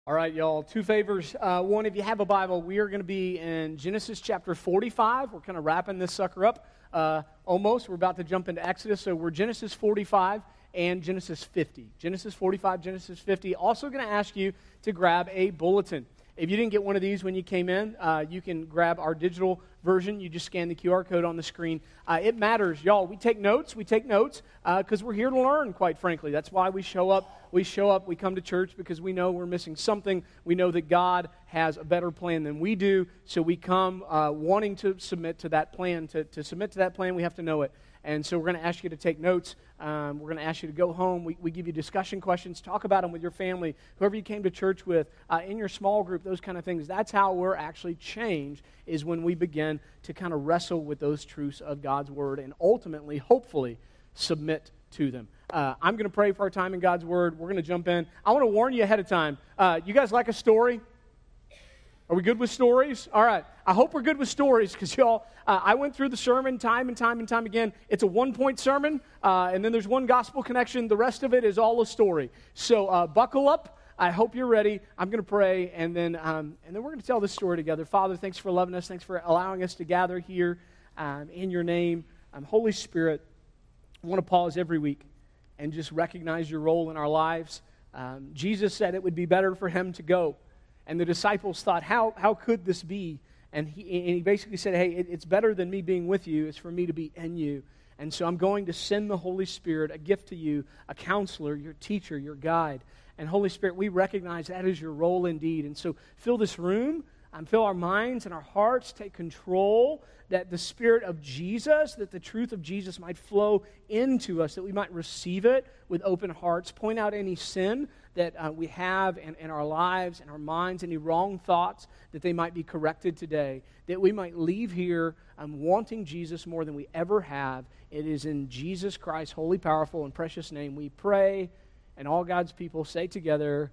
All right, y'all, two favors. One, if you have a Bible, we are going to be in Genesis chapter 45. We're kind of wrapping this sucker up almost. We're about to jump into Exodus, so we're Genesis 45 and Genesis 50. Genesis 45, Genesis 50. Also going to ask you to grab a bulletin. If you didn't get one of these when you came in, you can grab our digital version. You just scan the QR code on the screen. It matters, y'all. We take notes because we're here to learn, quite frankly. That's why we show up. We come to church because we know we're missing something. We know that God has a better plan than we do, so we come wanting to submit to that plan. To submit to that plan, we have to know it. And so we're going to ask you to take notes. We're going to ask you to go home. We give you discussion questions. Talk about them with your family, whoever you came to church with, in your small group, those kind of things. That's how we're actually changed, is when we begin to kind of wrestle with those truths of God's Word and ultimately, hopefully, submit to them. I'm going to pray for our time in God's Word. We're going to jump in. I want to warn you ahead of time. You guys like a story? Are we good with stories? All right. I hope we're good with stories because, y'all, I went through the sermon time and time again. It's a one-point sermon, and then there's one gospel connection. The rest of it is all a story. So buckle up. I hope you're ready. I'm going to pray, and then we're going to tell this story together. Father, thanks for loving us. Thanks for allowing us to gather here in your name. Holy Spirit, I want to pause every week and just recognize your role in our lives. Jesus said it would be better for him to go. And the disciples thought, how could this be? And he basically said, hey, it's better than me being with you. It's for me to be in you. And so I'm going to send the Holy Spirit, a gift to you, a counselor, your teacher, your guide. And Holy Spirit, we recognize that is your role indeed. And so fill this room, fill our minds and our hearts, take control, that the Spirit of Jesus, that the truth of Jesus might flow into us, that we might receive it with open hearts, point out any sin that we have in our lives and our minds, any wrong thoughts, that they might be corrected today, that we might leave here wanting Jesus more than we ever have. It is in Jesus Christ's holy, powerful, and precious name we pray, and all God's people say together,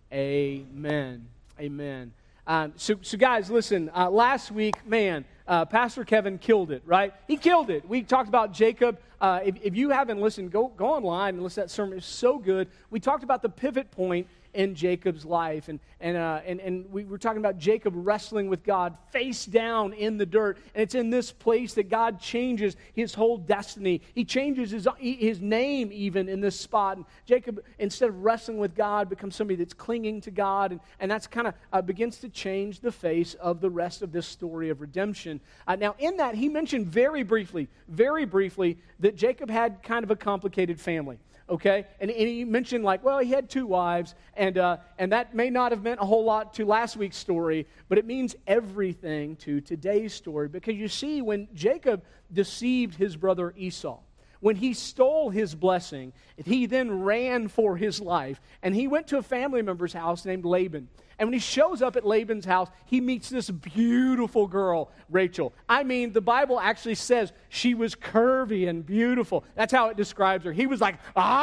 amen. Amen. So guys, listen, last week, Pastor Kevin killed it, right? He killed it. We talked about Jacob. If you haven't listened, go online and listen to that sermon. It's so good. We talked about the pivot point in Jacob's life, and we were talking about Jacob wrestling with God face down in the dirt, and it's in this place that God changes his whole destiny. He changes his name even in this spot, and Jacob, instead of wrestling with God, becomes somebody that's clinging to God, and that's kind of begins to change the face of the rest of this story of redemption. Now, in that, he mentioned very briefly, that Jacob had kind of a complicated family. Okay, and he mentioned he had two wives, and that may not have meant a whole lot to last week's story, but it means everything to today's story, because you see, when Jacob deceived his brother Esau, when he stole his blessing, he then ran for his life, and he went to a family member's house named Laban. And when he shows up at Laban's house, he meets this beautiful girl, Rachel. I mean, the Bible actually says she was curvy and beautiful. That's how it describes her. He was like,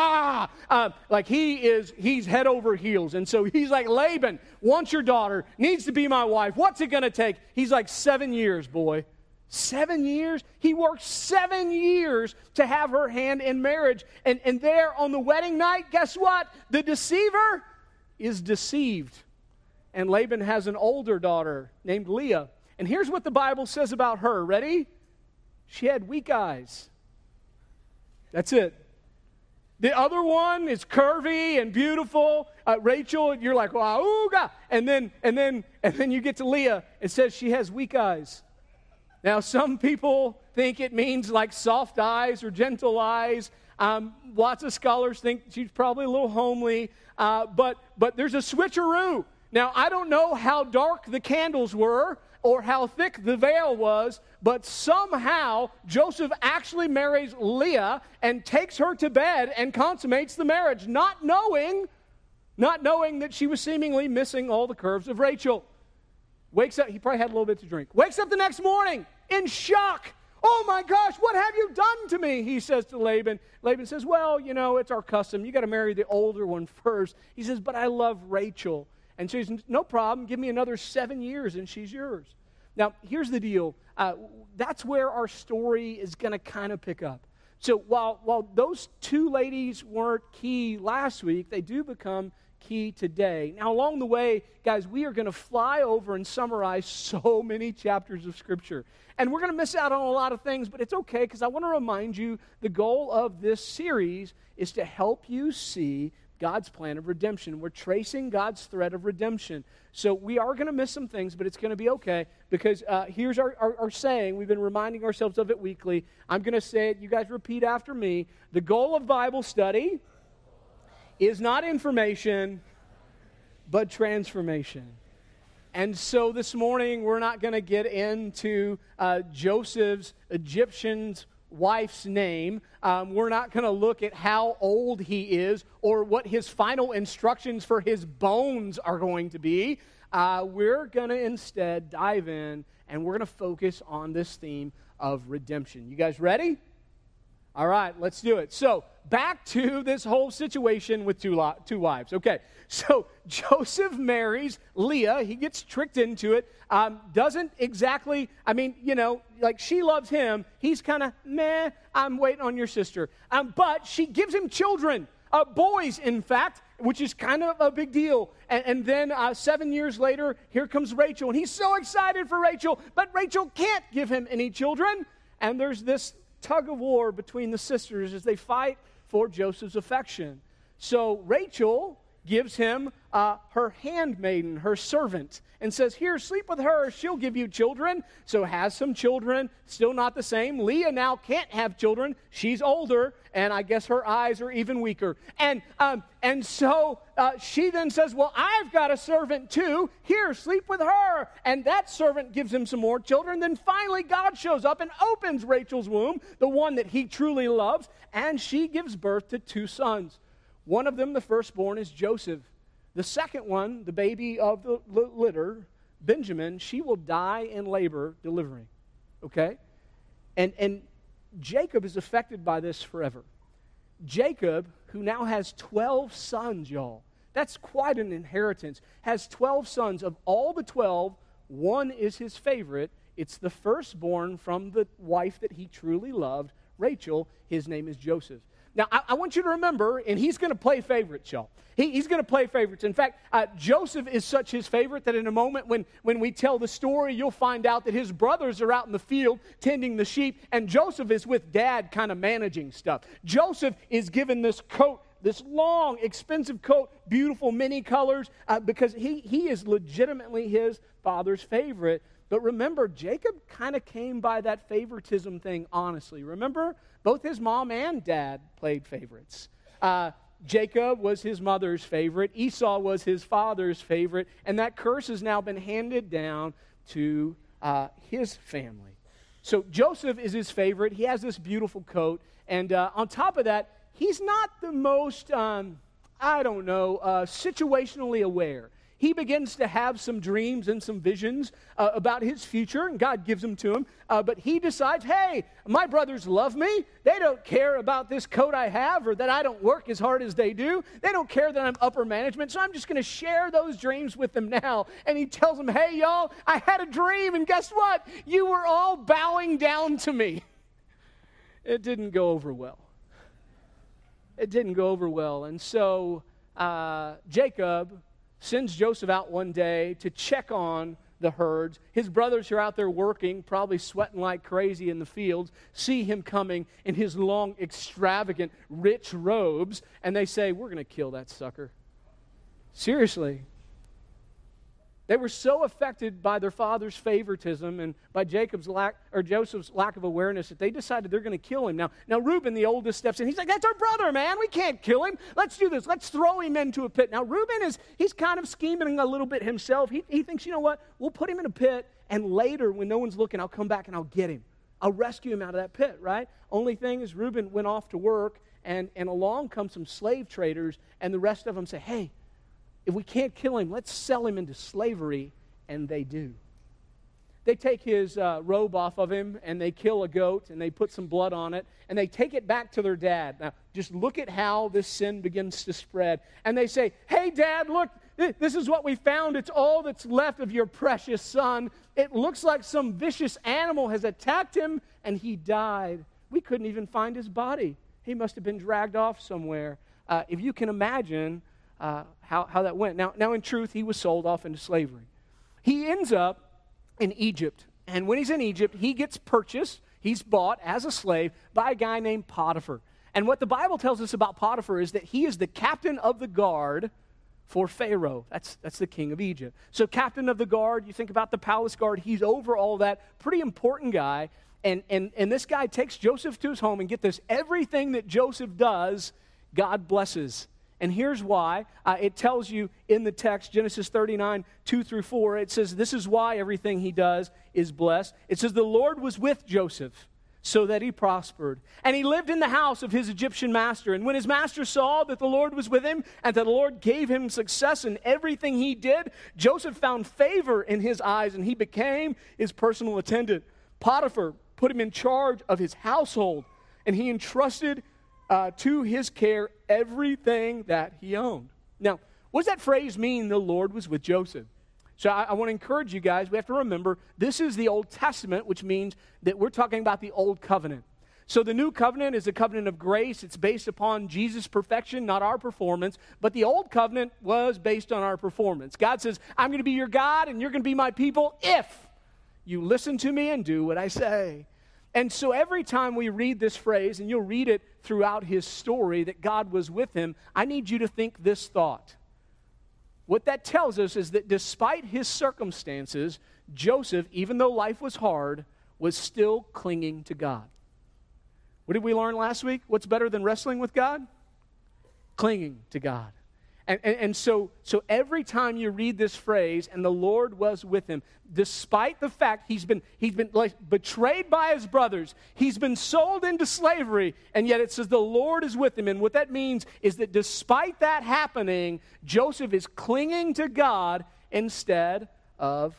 he's head over heels. And so he's like, Laban wants your daughter, needs to be my wife. What's it going to take? He's like, 7 years, boy. 7 years? He worked 7 years to have her hand in marriage. And there on the wedding night, guess what? The deceiver is deceived. And Laban has an older daughter named Leah. And here's what the Bible says about her. Ready? She had weak eyes. That's it. The other one is curvy and beautiful. Rachel, you're like, wow, ooh, God. And then you get to Leah. It says she has weak eyes. Now, some people think it means like soft eyes or gentle eyes. Lots of scholars think she's probably a little homely. But there's a switcheroo. Now, I don't know how dark the candles were or how thick the veil was, but somehow Joseph actually marries Leah and takes her to bed and consummates the marriage, not knowing that she was seemingly missing all the curves of Rachel. Wakes up, he probably had a little bit to drink. Wakes up the next morning in shock. Oh my gosh, what have you done to me? He says to Laban. Laban says, well, it's our custom. You got to marry the older one first. He says, but I love Rachel. And so he says, no problem, give me another 7 years and she's yours. Now, here's the deal. That's where our story is going to kind of pick up. So while those two ladies weren't key last week, they do become key today. Now, along the way, guys, we are going to fly over and summarize so many chapters of Scripture. And we're going to miss out on a lot of things, but it's okay because I want to remind you the goal of this series is to help you see God's plan of redemption. We're tracing God's thread of redemption. So we are going to miss some things, but it's going to be okay because here's our saying. We've been reminding ourselves of it weekly. I'm going to say it. You guys repeat after me. The goal of Bible study is not information, but transformation. And so this morning, we're not going to get into Joseph's Egyptian wife's name. We're not going to look at how old he is or what his final instructions for his bones are going to be. We're going to instead dive in, and we're going to focus on this theme of redemption. You guys ready? All right, let's do it. So, back to this whole situation with two wives. Okay, so Joseph marries Leah. He gets tricked into it. Doesn't exactly, like she loves him. He's kind of, meh, I'm waiting on your sister. But she gives him children, boys, in fact, which is kind of a big deal. And then 7 years later, here comes Rachel. And he's so excited for Rachel, but Rachel can't give him any children. And there's this tug of war between the sisters as they fight for Joseph's affection. So Rachel gives him her handmaiden, her servant, and says, here, sleep with her, she'll give you children. So has some children, still not the same. Leah now can't have children. She's older, and I guess her eyes are even weaker. And so she then says, well, I've got a servant too. Here, sleep with her. And that servant gives him some more children. Then finally God shows up and opens Rachel's womb, the one that he truly loves, and she gives birth to 2 sons. One of them, the firstborn, is Joseph. The second one, the baby of the litter, Benjamin, she will die in labor delivering. Okay? And Jacob is affected by this forever. Jacob, who now has 12 sons, y'all, that's quite an inheritance, has 12 sons. Of all the 12, one is his favorite. It's the firstborn from the wife that he truly loved, Rachel. His name is Joseph. Now, I want you to remember, and he's going to play favorites, y'all. He's going to play favorites. In fact, Joseph is such his favorite that in a moment when we tell the story, you'll find out that his brothers are out in the field tending the sheep, and Joseph is with dad kind of managing stuff. Joseph is given this coat, this long, expensive coat, beautiful many colors, because he is legitimately his father's favorite. But remember, Jacob kind of came by that favoritism thing, honestly. Remember, both his mom and dad played favorites. Jacob was his mother's favorite. Esau was his father's favorite. And that curse has now been handed down to his family. So Joseph is his favorite. He has this beautiful coat. And on top of that, he's not the most, situationally aware. He begins to have some dreams and some visions about his future, and God gives them to him. But he decides, hey, my brothers love me. They don't care about this coat I have or that I don't work as hard as they do. They don't care that I'm upper management, so I'm just going to share those dreams with them now. And he tells them, hey, y'all, I had a dream, and guess what? You were all bowing down to me. It didn't go over well. It didn't go over well. And so Jacob sends Joseph out one day to check on the herds. His brothers are out there working, probably sweating like crazy in the fields, see him coming in his long, extravagant, rich robes, and they say, we're going to kill that sucker. Seriously. They were so affected by their father's favoritism and by Joseph's lack of awareness that they decided they're going to kill him. Now Reuben, the oldest, steps in. He's like, that's our brother, man. We can't kill him. Let's do this. Let's throw him into a pit. Now, Reuben he's kind of scheming a little bit himself. He thinks, you know what? We'll put him in a pit, and later, when no one's looking, I'll come back and I'll get him. I'll rescue him out of that pit, right? Only thing is, Reuben went off to work, and along come some slave traders, and the rest of them say, hey, if we can't kill him, let's sell him into slavery, and they do. They take his robe off of him, and they kill a goat, and they put some blood on it, and they take it back to their dad. Now, just look at how this sin begins to spread. And they say, hey, Dad, look, this is what we found. It's all that's left of your precious son. It looks like some vicious animal has attacked him, and he died. We couldn't even find his body. He must have been dragged off somewhere. If you can imagine, how that went. Now, in truth, he was sold off into slavery. He ends up in Egypt. And when he's in Egypt, he gets purchased, he's bought as a slave by a guy named Potiphar. And what the Bible tells us about Potiphar is that he is the captain of the guard for Pharaoh. That's the king of Egypt. So captain of the guard, you think about the palace guard, he's over all that. Pretty important guy. And this guy takes Joseph to his home, and get this, everything that Joseph does, God blesses. And here's why. It tells you in the text, Genesis 39, 2 through 4, it says, this is why everything he does is blessed. It says, the Lord was with Joseph, so that he prospered. And he lived in the house of his Egyptian master. And when his master saw that the Lord was with him, and that the Lord gave him success in everything he did, Joseph found favor in his eyes, and he became his personal attendant. Potiphar put him in charge of his household, and he entrusted to his care everything that he owned. Now, what does that phrase mean, the Lord was with Joseph? So I want to encourage you guys, we have to remember, this is the Old Testament, which means that we're talking about the Old Covenant. So the New Covenant is a covenant of grace. It's based upon Jesus' perfection, not our performance. But the Old Covenant was based on our performance. God says, I'm going to be your God, and you're going to be my people if you listen to me and do what I say. And so every time we read this phrase, and you'll read it throughout his story, that God was with him, I need you to think this thought. What that tells us is that despite his circumstances, Joseph, even though life was hard, was still clinging to God. What did we learn last week? What's better than wrestling with God? Clinging to God. And so every time you read this phrase, and the Lord was with him, despite the fact he's been like betrayed by his brothers, he's been sold into slavery, and yet it says the Lord is with him. And what that means is that despite that happening, Joseph is clinging to God instead of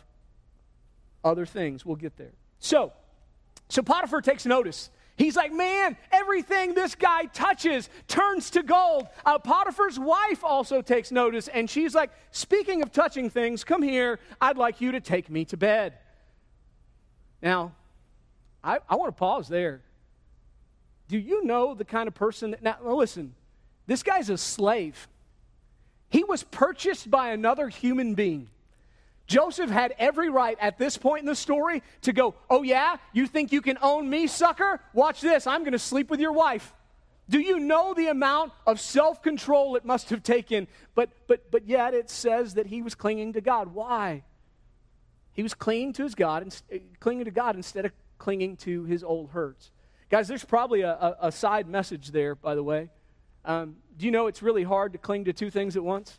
other things. We'll get there. So Potiphar takes notice. He's like, man, everything this guy touches turns to gold. Potiphar's wife also takes notice, and she's like, speaking of touching things, come here. I'd like you to take me to bed. Now, I want to pause there. Do you know the kind of person that, now listen, this guy's a slave. He was purchased by another human being. Joseph had every right at this point in the story to go, oh yeah, you think you can own me, sucker? Watch this, I'm going to sleep with your wife. Do you know the amount of self-control it must have taken? But yet it says that he was clinging to God. Why? He was clinging to God instead of clinging to his old hurts. Guys, there's probably a side message there, by the way. Do you know it's really hard to cling to two things at once?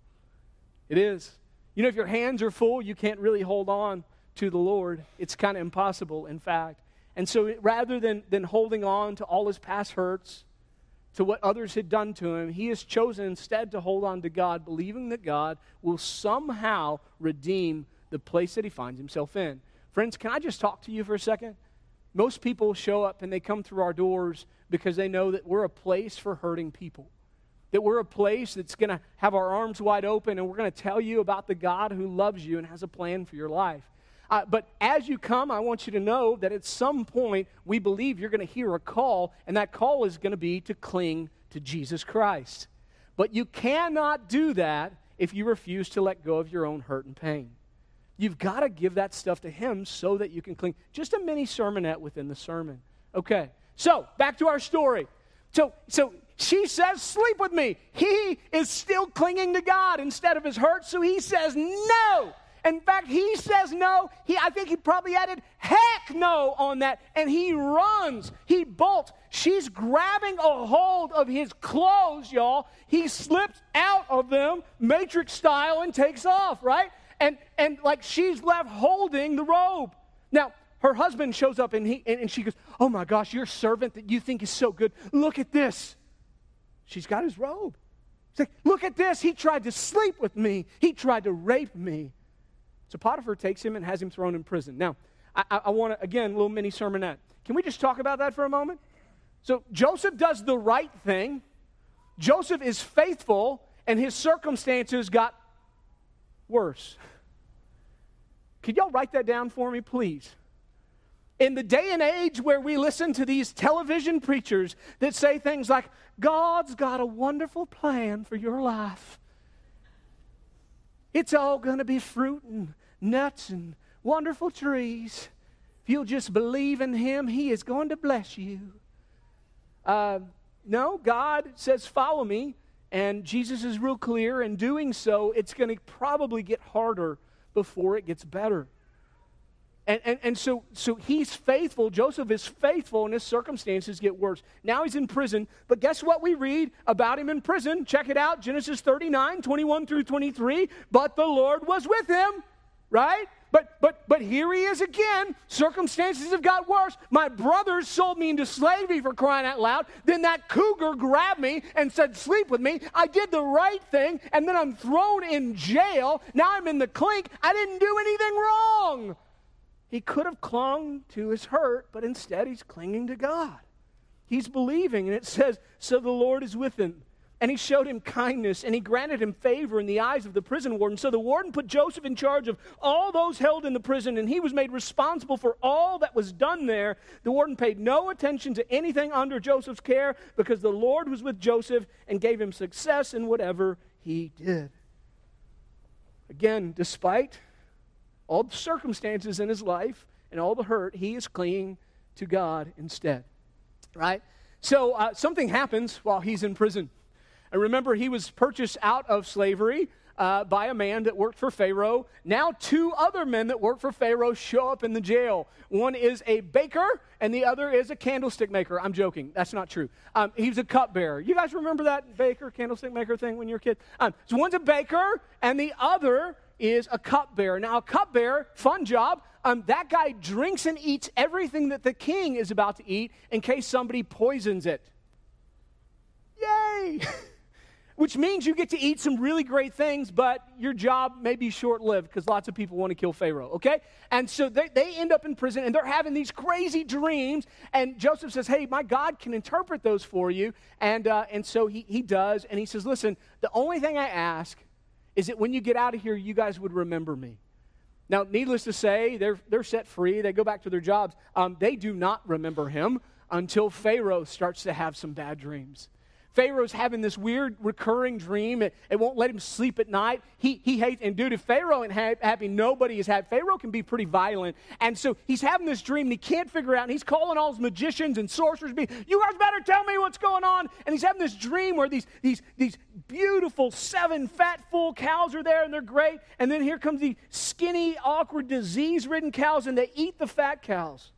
It is. You know, if your hands are full, you can't really hold on to the Lord. It's kind of impossible, in fact. And so rather than holding on to all his past hurts, to what others had done to him, he has chosen instead to hold on to God, believing that God will somehow redeem the place that he finds himself in. Friends, can I just talk to you for a second? Most people show up and they come through our doors because they know that we're a place for hurting people. That we're a place that's going to have our arms wide open, and we're going to tell you about the God who loves you and has a plan for your life. But as you come, I want you to know that at some point, we believe you're going to hear a call, and that call is going to be to cling to Jesus Christ. But you cannot do that if you refuse to let go of your own hurt and pain. You've got to give that stuff to him so that you can cling. Just a mini sermonette within the sermon. Okay, so back to our story. So she says, sleep with me. He is still clinging to God instead of his hurt, so he says no. In fact, he says no. I think he probably added heck no on that, and he runs. He bolts. She's grabbing a hold of his clothes, y'all. He slips out of them, Matrix style, and takes off, right? And like she's left holding the robe. Now, her husband shows up, and she goes, oh my gosh, your servant that you think is so good, look at this. She's got his robe. She's like, look at this. He tried to sleep with me. He tried to rape me. So Potiphar takes him and has him thrown in prison. Now, I want to, again, a little mini sermonette. Can we just talk about that for a moment? So Joseph does the right thing. Joseph is faithful, and his circumstances got worse. Could y'all write that down for me, please? In the day and age where we listen to these television preachers that say things like, God's got a wonderful plan for your life. It's all going to be fruit and nuts and wonderful trees. If you'll just believe in Him, He is going to bless you. No, God says, follow me. And Jesus is real clear. In doing so, it's going to probably get harder before it gets better. And so he's faithful. Joseph is faithful, and his circumstances get worse. Now he's in prison. But guess what we read about him in prison? Check it out, Genesis 39, 21 through 23. But the Lord was with him, right? But here he is again. Circumstances have got worse. My brothers sold me into slavery, for crying out loud. Then that cougar grabbed me and said, sleep with me. I did the right thing, and then I'm thrown in jail. Now I'm in the clink. I didn't do anything wrong. He could have clung to his hurt, but instead he's clinging to God. He's believing, and it says, so the Lord is with him. And he showed him kindness, and he granted him favor in the eyes of the prison warden. So the warden put Joseph in charge of all those held in the prison, and he was made responsible for all that was done there. The warden paid no attention to anything under Joseph's care because the Lord was with Joseph and gave him success in whatever he did. Again, despite all the circumstances in his life and all the hurt, he is clinging to God instead, right? So something happens while he's in prison. And remember, he was purchased out of slavery by a man that worked for Pharaoh. Now 2 other men that work for Pharaoh show up in the jail. One is a baker, and the other is a candlestick maker. I'm joking. That's not true. He's a cupbearer. You guys remember that baker, candlestick maker thing when you were a kid? So one's a baker, and the other is a cupbearer. Now, a cupbearer, fun job. That guy drinks and eats everything that the king is about to eat in case somebody poisons it. Yay! Which means you get to eat some really great things, but your job may be short-lived because lots of people want to kill Pharaoh, okay? And so they end up in prison, and they're having these crazy dreams, and Joseph says, hey, my God can interpret those for you. And so he does, and he says, listen, the only thing I ask is that when you get out of here, you guys would remember me. Now, needless to say, they're set free. They go back to their jobs. They do not remember him until Pharaoh starts to have some bad dreams. Pharaoh's having this weird recurring dream. It won't let him sleep at night. He hates, and dude, if Pharaoh ain't happy, nobody is happy. Pharaoh can be pretty violent. And so he's having this dream, and he can't figure it out. And he's calling all his magicians and sorcerers, you guys better tell me what's going on. And he's having this dream where these beautiful 7 fat, full cows are there, and they're great. And then here comes these skinny, awkward, disease-ridden cows, and they eat the fat cows.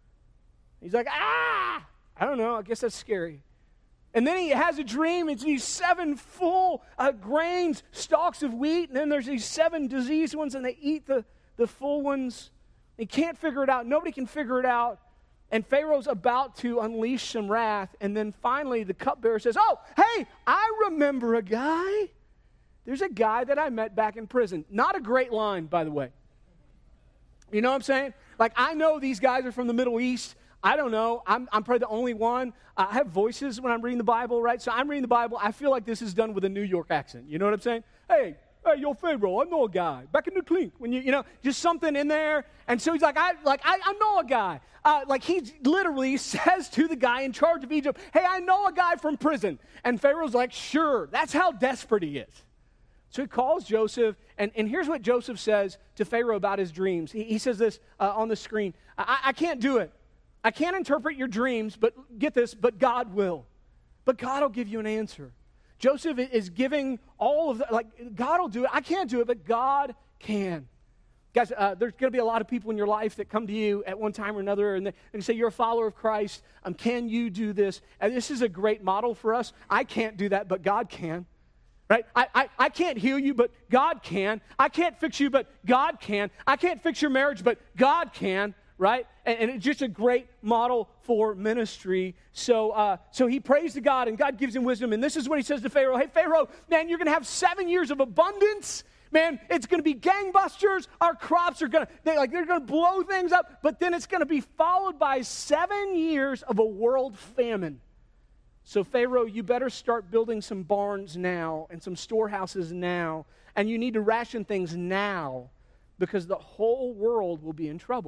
He's like, I don't know, I guess that's scary. And then he has a dream. It's these 7 full grains, stalks of wheat, and then there's these 7 diseased ones, and they eat the full ones. He can't figure it out. Nobody can figure it out. And Pharaoh's about to unleash some wrath, and then finally the cupbearer says, oh, hey, I remember a guy. There's a guy that I met back in prison. Not a great line, by the way. You know what I'm saying? Like, I know these guys are from the Middle East. I don't know. I'm probably the only one. I have voices when I'm reading the Bible, right? So I'm reading the Bible. I feel like this is done with a New York accent. You know what I'm saying? Hey, yo, Pharaoh, I know a guy. Back in the clink. When you know, just something in there. And so he's like, I know a guy. Like he literally says to the guy in charge of Egypt, hey, I know a guy from prison. And Pharaoh's like, sure. That's how desperate he is. So he calls Joseph, and here's what Joseph says to Pharaoh about his dreams. He says this on the screen. I can't do it. I can't interpret your dreams, but get this, but God will. But God will give you an answer. Joseph is giving all of that, like, God will do it. I can't do it, but God can. Guys, there's going to be a lot of people in your life that come to you at one time or another, and they say, you're a follower of Christ. Can you do this? And this is a great model for us. I can't do that, but God can. Right? I can't heal you, but God can. I can't fix you, but God can. I can't fix your marriage, but God can. Right? And it's just a great model for ministry. So he prays to God, and God gives him wisdom. And this is what he says to Pharaoh. Hey, Pharaoh, man, you're going to have 7 years of abundance. Man, it's going to be gangbusters. Our crops are going to, they're going to blow things up. But then it's going to be followed by 7 years of a world famine. So, Pharaoh, you better start building some barns now and some storehouses now. And you need to ration things now because the whole world will be in trouble.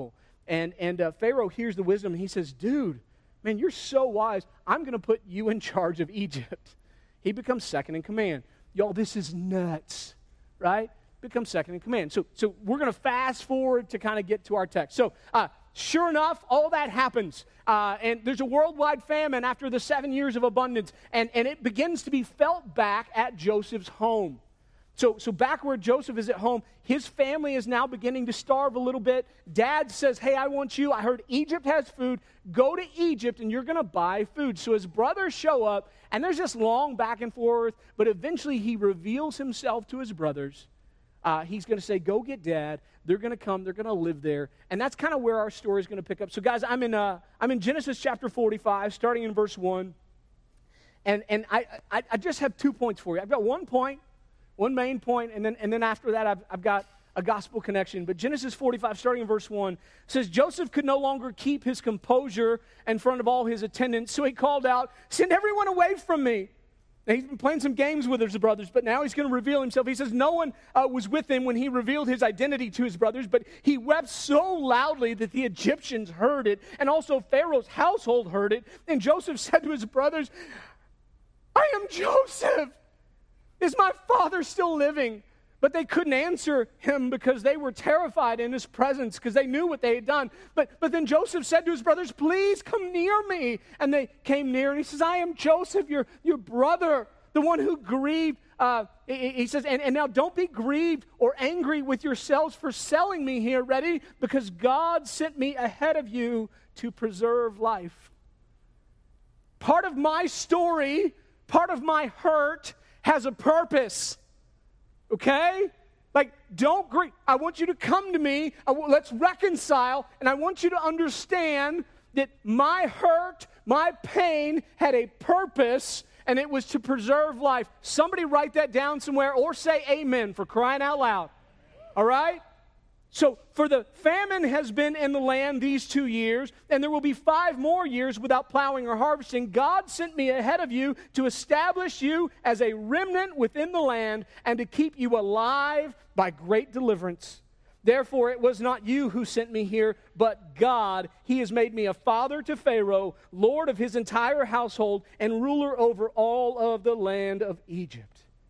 And Pharaoh hears the wisdom, and he says, dude, man, you're so wise. I'm going to put you in charge of Egypt. He becomes second in command. Y'all, this is nuts, right? Becomes second in command. So we're going to fast forward to kind of get to our text. So sure enough, all that happens. And there's a worldwide famine after the 7 years of abundance. And it begins to be felt back at Joseph's home. So back where Joseph is at home, his family is now beginning to starve a little bit. Dad says, hey, I want you. I heard Egypt has food. Go to Egypt and you're going to buy food. So his brothers show up, and there's this long back and forth, but eventually he reveals himself to his brothers. He's going to say, go get Dad. They're going to come. They're going to live there. And that's kind of where our story is going to pick up. So guys, I'm in Genesis chapter 45, starting in verse 1. And I just have 2 points for you. I've got 1 point. One main point, and then after that, I've got a gospel connection. But Genesis 45, starting in verse 1, says, Joseph could no longer keep his composure in front of all his attendants, so he called out, send everyone away from me. Now, he's been playing some games with his brothers, but now he's going to reveal himself. He says no one was with him when he revealed his identity to his brothers, but he wept so loudly that the Egyptians heard it, and also Pharaoh's household heard it. And Joseph said to his brothers, I am Joseph. Is my father still living? But they couldn't answer him because they were terrified in his presence because they knew what they had done. But then Joseph said to his brothers, please come near me. And they came near, and he says, I am Joseph, your brother, the one who grieved. He says, and now don't be grieved or angry with yourselves for selling me here, ready? Because God sent me ahead of you to preserve life. Part of my story, part of my hurt has a purpose, okay? Like, don't grieve. I want you to come to me. Let's reconcile, and I want you to understand that my hurt, my pain had a purpose, and it was to preserve life. Somebody write that down somewhere or say amen for crying out loud, all right? So, for the famine has been in the land these 2 years, and there will be 5 more years without plowing or harvesting. God sent me ahead of you to establish you as a remnant within the land and to keep you alive by great deliverance. Therefore, it was not you who sent me here, but God. He has made me a father to Pharaoh, lord of his entire household, and ruler over all of the land of Egypt.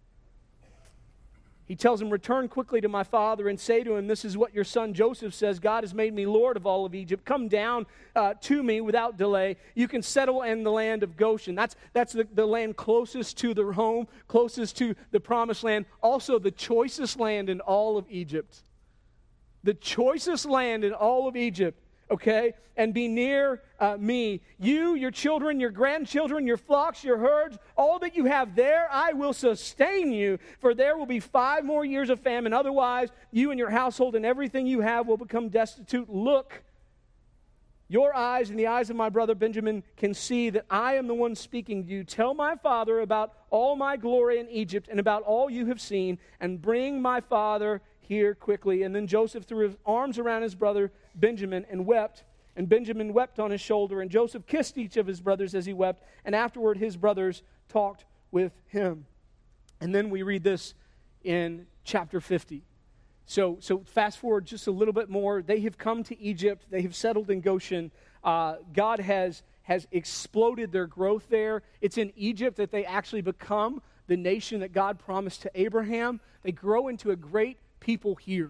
He tells him, return quickly to my father and say to him, this is what your son Joseph says, God has made me Lord of all of Egypt. Come down to me without delay. You can settle in the land of Goshen. That's the land closest to the home, closest to the promised land. Also the choicest land in all of Egypt. The choicest land in all of Egypt. Okay, and be near me. You, your children, your grandchildren, your flocks, your herds, all that you have there, I will sustain you, for there will be 5 more years of famine. Otherwise, you and your household and everything you have will become destitute. Look, your eyes and the eyes of my brother Benjamin can see that I am the one speaking to you. Tell my father about all my glory in Egypt and about all you have seen, and bring my father here quickly. And then Joseph threw his arms around his brother Benjamin and wept, and Benjamin wept on his shoulder, and Joseph kissed each of his brothers as he wept, and afterward his brothers talked with him. And then we read this in chapter 50. So fast forward just a little bit more. They have come to Egypt. They have settled in Goshen. God has exploded their growth there. It's in Egypt that they actually become the nation that God promised to Abraham. They grow into a great people here.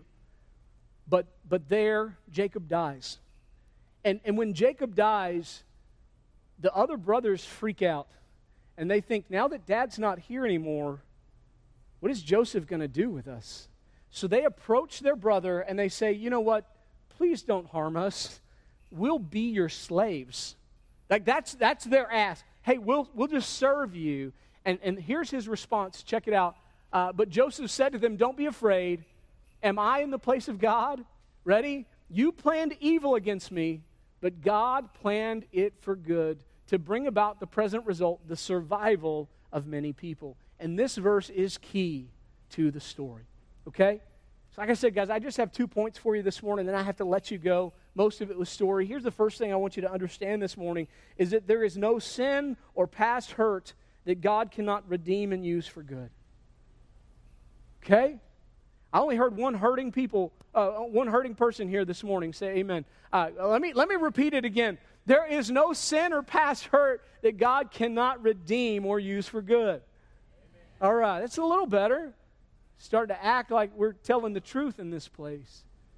But there, Jacob dies. And when Jacob dies, the other brothers freak out. And they think, now that Dad's not here anymore, what is Joseph going to do with us? So they approach their brother and they say, you know what? Please don't harm us. We'll be your slaves. Like that's their ask. Hey, we'll just serve you. And here's his response. Check it out. But Joseph said to them, don't be afraid. Am I in the place of God? Ready? You planned evil against me, but God planned it for good to bring about the present result, the survival of many people. And this verse is key to the story. Okay? So like I said, guys, I just have 2 points for you this morning, then I have to let you go. Most of it was story. Here's the first thing I want you to understand this morning, is that there is no sin or past hurt that God cannot redeem and use for good. Okay? I only heard one hurting person here this morning say amen. Let me repeat it again. There is no sin or past hurt that God cannot redeem or use for good. Amen. All right, that's a little better. Start to act like we're telling the truth in this place.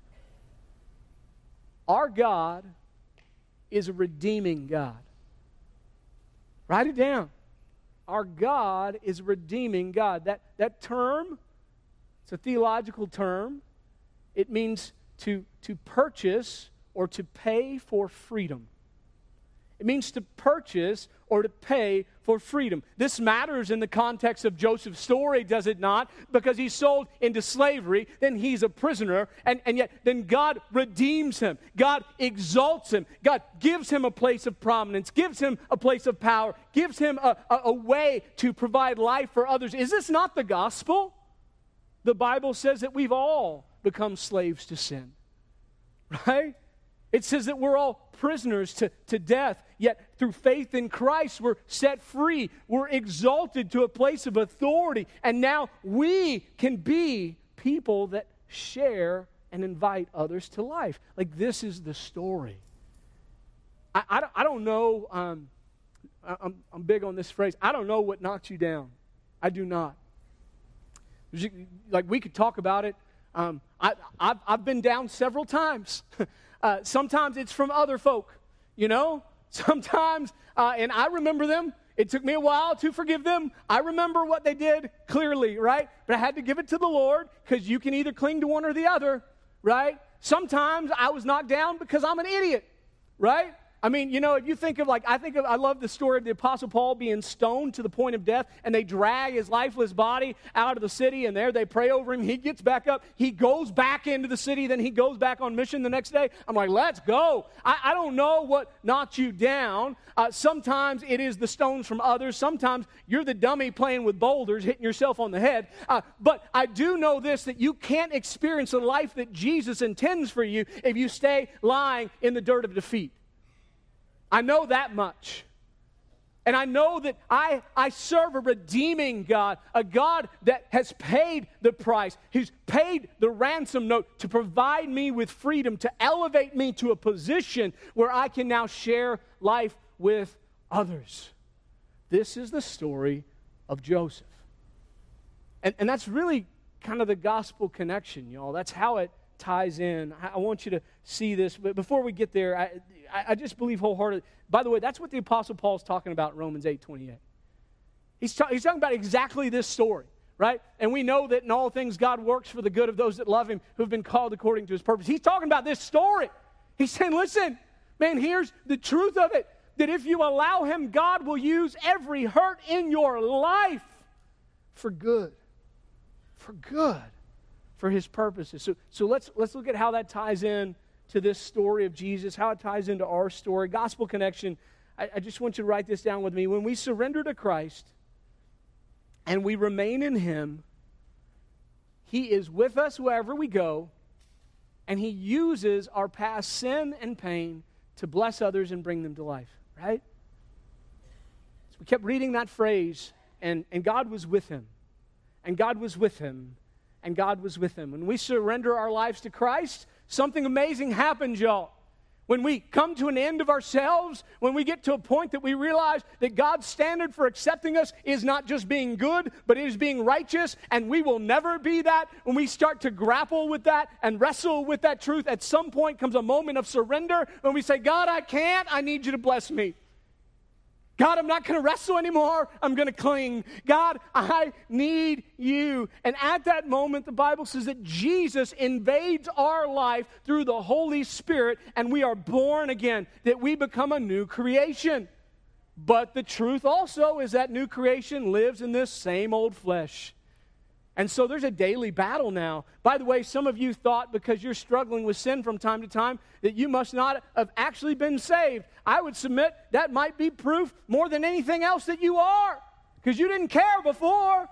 Our God is a redeeming God. Write it down. Our God is a redeeming God. That term, it's a theological term. It means to purchase or to pay for freedom. It means to purchase or to pay for freedom. This matters in the context of Joseph's story, does it not? Because he's sold into slavery, then he's a prisoner, and yet then God redeems him. God exalts him. God gives him a place of prominence, gives him a place of power, gives him a way to provide life for others. Is this not the gospel? The Bible says that we've all become slaves to sin, right? It says that we're all prisoners to death, yet through faith in Christ, we're set free. We're exalted to a place of authority, and now we can be people that share and invite others to life. Like, this is the story. I don't know, I'm big on this phrase, I don't know what knocks you down. I do not. Like, we could talk about it. I've been down several times. Sometimes it's from other folk, you know. Sometimes, and I remember them. It took me a while to forgive them. I remember what they did clearly, right? But I had to give it to the Lord, because you can either cling to one or the other, right? Sometimes I was knocked down because I'm an idiot, right? I mean, you know, if you think of I love the story of the Apostle Paul being stoned to the point of death, and they drag his lifeless body out of the city, and there they pray over him. He gets back up. He goes back into the city. Then he goes back on mission the next day. I'm like, let's go. I don't know what knocked you down. Sometimes it is the stones from others. Sometimes you're the dummy playing with boulders, hitting yourself on the head. But I do know this, that you can't experience the life that Jesus intends for you if you stay lying in the dirt of defeat. I know that much. And I know that I serve a redeeming God, a God that has paid the price. He's paid the ransom note to provide me with freedom, to elevate me to a position where I can now share life with others. This is the story of Joseph. And that's really kind of the gospel connection, y'all. That's how it ties in. I want you to see this. But before we get there, I just believe wholeheartedly. By the way, that's what the Apostle Paul's talking about in Romans 8:28. He's talking about exactly this story, right? And we know that in all things God works for the good of those that love him, who have been called according to his purpose. He's talking about this story. He's saying, listen, man, here's the truth of it, that if you allow him, God will use every hurt in your life for good. For good. For his purposes. So let's look at how that ties in to this story of Jesus, how it ties into our story. Gospel connection. I just want you to write this down with me. When we surrender to Christ and we remain in him, he is with us wherever we go, and he uses our past sin and pain to bless others and bring them to life, right? So we kept reading that phrase, and God was with him, and God was with him, and God was with him. When we surrender our lives to Christ, something amazing happens, y'all. When we come to an end of ourselves, when we get to a point that we realize that God's standard for accepting us is not just being good, but it is being righteous, and we will never be that, when we start to grapple with that and wrestle with that truth, at some point comes a moment of surrender when we say, God, I can't, I need you to bless me. God, I'm not going to wrestle anymore. I'm going to cling. God, I need you. And at that moment, the Bible says that Jesus invades our life through the Holy Spirit, and we are born again, that we become a new creation. But the truth also is that new creation lives in this same old flesh. And so there's a daily battle now. By the way, some of you thought because you're struggling with sin from time to time that you must not have actually been saved. I would submit that might be proof more than anything else that you are, because you didn't care before.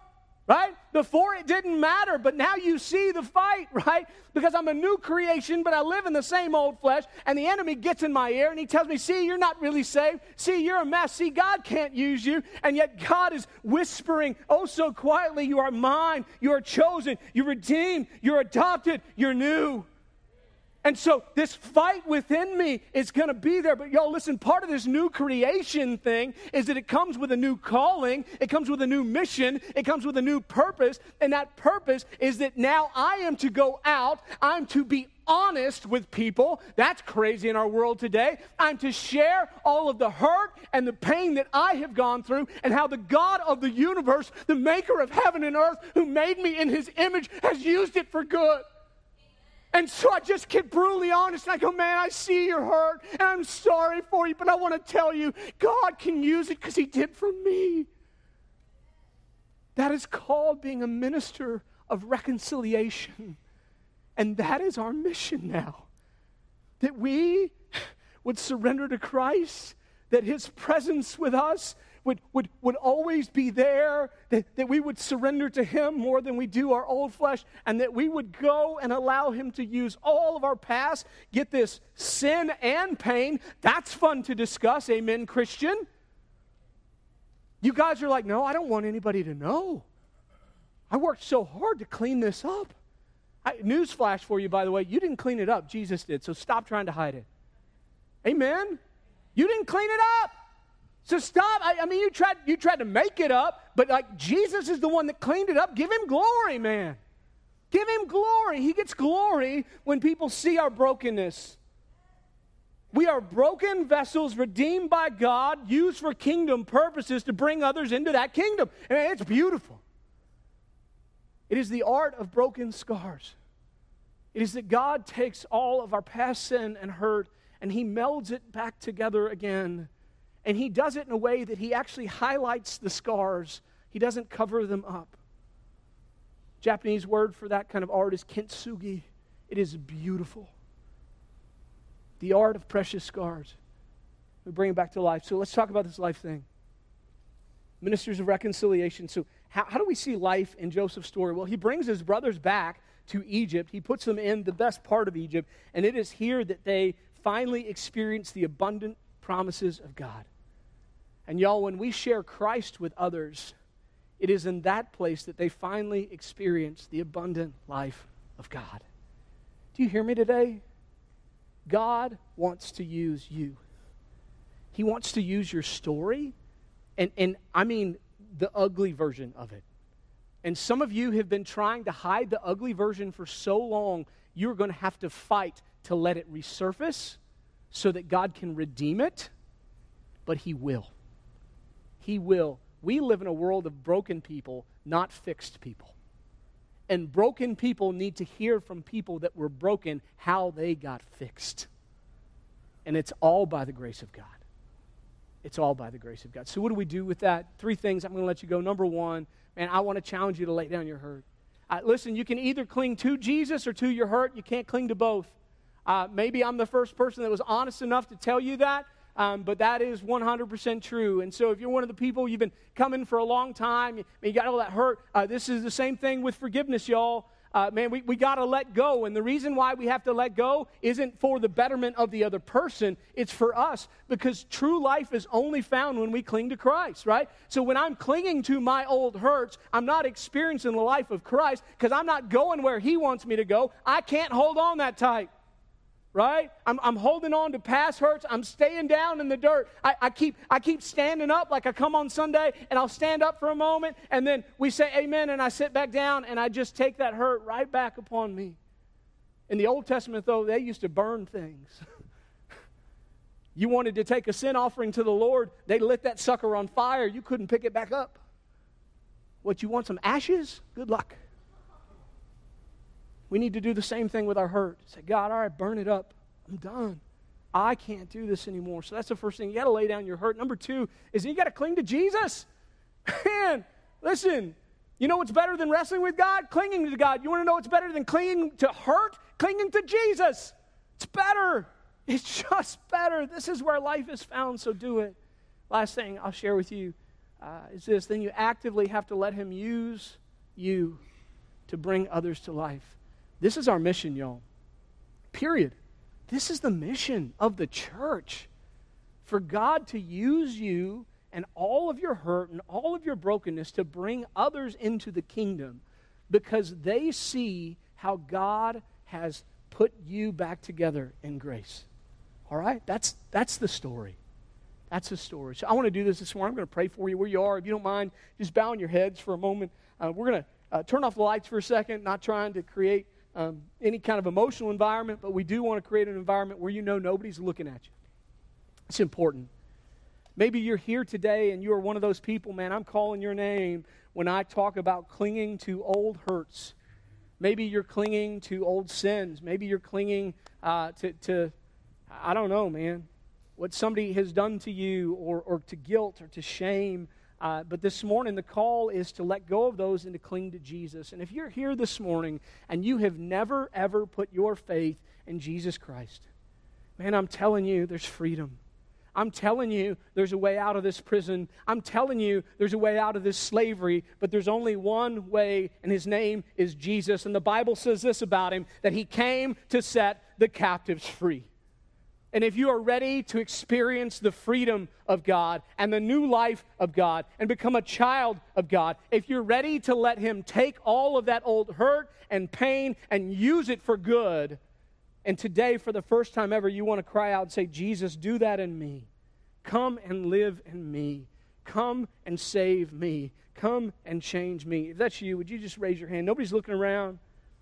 right? Before it didn't matter, but now you see the fight, right? Because I'm a new creation, but I live in the same old flesh, and the enemy gets in my ear, and he tells me, see, you're not really saved. See, you're a mess. See, God can't use you. And yet God is whispering, oh, so quietly, you are mine. You are chosen. You're redeemed. You're adopted. You're new. And so this fight within me is going to be there. But y'all, listen, part of this new creation thing is that it comes with a new calling. It comes with a new mission. It comes with a new purpose. And that purpose is that now I am to go out. I'm to be honest with people. That's crazy in our world today. I'm to share all of the hurt and the pain that I have gone through and how the God of the universe, the maker of heaven and earth, who made me in his image, has used it for good. And so I just get brutally honest, and I go, man, I see your hurt, and I'm sorry for you, but I want to tell you, God can use it because he did for me. That is called being a minister of reconciliation. And that is our mission now. That we would surrender to Christ, that his presence with us would always be there, that we would surrender to him more than we do our old flesh, and that we would go and allow him to use all of our past. Get this, sin and pain. That's fun to discuss, amen, Christian? You guys are like, no, I don't want anybody to know. I worked so hard to clean this up. Newsflash for you, by the way, you didn't clean it up, Jesus did, so stop trying to hide it. Amen? You didn't clean it up. So stop. I mean, you tried to make it up, but like Jesus is the one that cleaned it up. Give him glory, man. Give him glory. He gets glory when people see our brokenness. We are broken vessels redeemed by God, used for kingdom purposes to bring others into that kingdom. And it's beautiful. It is the art of broken scars. It is that God takes all of our past sin and hurt and he melds it back together again. And he does it in a way that he actually highlights the scars. He doesn't cover them up. Japanese word for that kind of art is kintsugi. It is beautiful. The art of precious scars. We bring it back to life. So let's talk about this life thing. Ministers of reconciliation. So how do we see life in Joseph's story? Well, he brings his brothers back to Egypt. He puts them in the best part of Egypt. And it is here that they finally experience the abundant promises of God. And y'all, when we share Christ with others, it is in that place that they finally experience the abundant life of God. Do you hear me today? God wants to use you. He wants to use your story, and I mean the ugly version of it. And some of you have been trying to hide the ugly version for so long, you're going to have to fight to let it resurface so that God can redeem it, but he will. He will. We live in a world of broken people, not fixed people. And broken people need to hear from people that were broken how they got fixed. And it's all by the grace of God. It's all by the grace of God. So what do we do with that? 3 things. I'm going to let you go. Number 1, man, I want to challenge you to lay down your hurt. Listen, you can either cling to Jesus or to your hurt. You can't cling to both. Maybe I'm the first person that was honest enough to tell you that. But that is 100% true. And so if you're one of the people, you've been coming for a long time, you got all that hurt, this is the same thing with forgiveness, y'all. Man, we got to let go. And the reason why we have to let go isn't for the betterment of the other person. It's for us, because true life is only found when we cling to Christ, right? So when I'm clinging to my old hurts, I'm not experiencing the life of Christ because I'm not going where he wants me to go. I can't hold on that tight. Right? I'm holding on to past hurts. I'm staying down in the dirt. I keep standing up, like I come on Sunday and I'll stand up for a moment and then we say amen and I sit back down and I just take that hurt right back upon me. In the Old Testament, though, they used to burn things. You wanted to take a sin offering to the Lord, they lit that sucker on fire. You couldn't pick it back up. What, you want some ashes? Good luck. We need to do the same thing with our hurt. Say, God, all right, burn it up. I'm done. I can't do this anymore. So that's the first thing. You got to lay down your hurt. Number 2 is you got to cling to Jesus. Man, listen, you know what's better than wrestling with God? Clinging to God. You want to know what's better than clinging to hurt? Clinging to Jesus. It's better. It's just better. This is where life is found, so do it. Last thing I'll share with you is this. Then you actively have to let him use you to bring others to life. This is our mission, y'all. Period. This is the mission of the church. For God to use you and all of your hurt and all of your brokenness to bring others into the kingdom because they see how God has put you back together in grace. All right? That's the story. That's the story. So I want to do this morning. I'm going to pray for you where you are. If you don't mind, just bowing your heads for a moment. We're going to turn off the lights for a second, not trying to create any kind of emotional environment, but we do want to create an environment where you know nobody's looking at you. It's important. Maybe you're here today and you are one of those people, man, I'm calling your name when I talk about clinging to old hurts. Maybe you're clinging to old sins. Maybe you're clinging to I don't know, man, what somebody has done to you or to guilt or to shame. But this morning, the call is to let go of those and to cling to Jesus. And if you're here this morning and you have never, ever put your faith in Jesus Christ, man, I'm telling you, there's freedom. I'm telling you, there's a way out of this prison. I'm telling you, there's a way out of this slavery, but there's only one way, and his name is Jesus. And the Bible says this about him, that he came to set the captives free. And if you are ready to experience the freedom of God and the new life of God and become a child of God, if you're ready to let him take all of that old hurt and pain and use it for good, and today, for the first time ever, you want to cry out and say, Jesus, do that in me. Come and live in me. Come and save me. Come and change me. If that's you, would you just raise your hand? Nobody's looking around.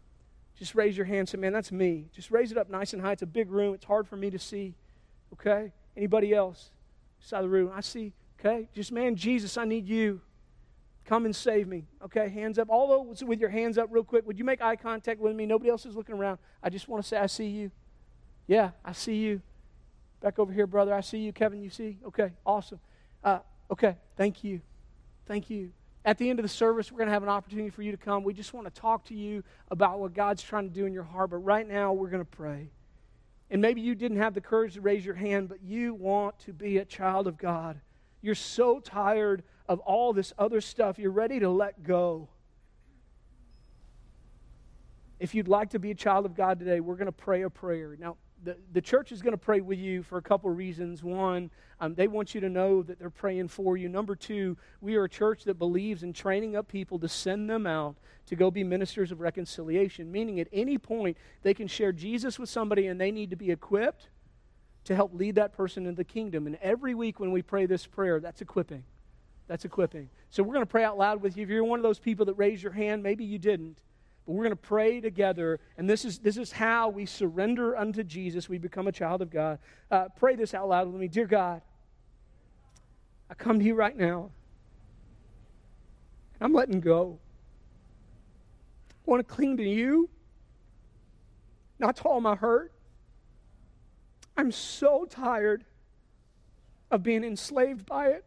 Just raise your hand and say, man, that's me. Just raise it up nice and high. It's a big room. It's hard for me to see. Okay? Anybody else? Side of the room. I see. Okay? Just, man, Jesus, I need you. Come and save me. Okay, hands up. All those with your hands up real quick, would you make eye contact with me? Nobody else is looking around. I just want to say, I see you. Yeah, I see you. Back over here, brother. I see you. Kevin, you see? Okay, awesome. Okay, thank you. Thank you. At the end of the service, we're going to have an opportunity for you to come. We just want to talk to you about what God's trying to do in your heart. But right now, we're going to pray. And maybe you didn't have the courage to raise your hand, but you want to be a child of God. You're so tired of all this other stuff. You're ready to let go. If you'd like to be a child of God today, we're going to pray a prayer. Now, the church is going to pray with you for a couple of reasons. One, they want you to know that they're praying for you. Number two, we are a church that believes in training up people to send them out to go be ministers of reconciliation, meaning at any point they can share Jesus with somebody and they need to be equipped to help lead that person into the kingdom. And every week when we pray this prayer, that's equipping. That's equipping. So we're going to pray out loud with you. If you're one of those people that raised your hand, maybe you didn't. But we're going to pray together, and this is how we surrender unto Jesus. We become a child of God. Pray this out loud with me. Dear God, I come to you right now. I'm letting go. I want to cling to you, not to all my hurt. I'm so tired of being enslaved by it.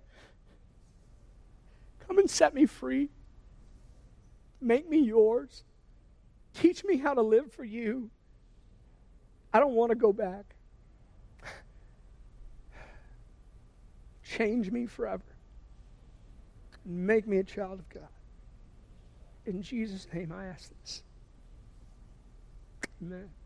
Come and set me free. Make me yours. Teach me how to live for you. I don't want to go back. Change me forever. Make me a child of God. In Jesus' name I ask this. Amen.